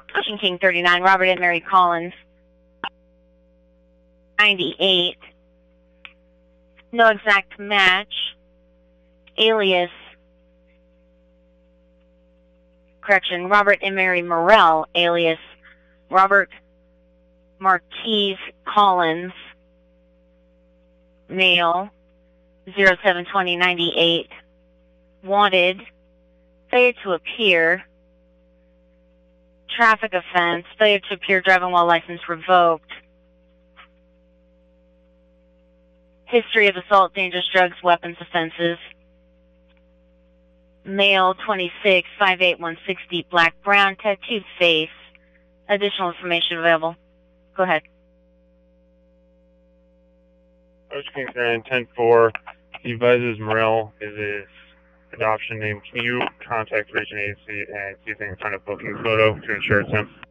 Ocean King 39, Robert and Mary Collins 98. No exact match. Alias, correction, Robert and Mary Morrell, alias Robert Marquise Collins, male, 07/20/98, wanted, failure to appear, traffic offense, failure to appear, driving while license revoked, history of assault, dangerous drugs, weapons offenses, male, 26, 5'8", 160, black, brown, tattooed face. Additional information available. Go ahead. Ocean King 10-4. He advises Morrell is his adoption name. Can you contact Region Agency and see if they can find a booking photo to ensure it's him?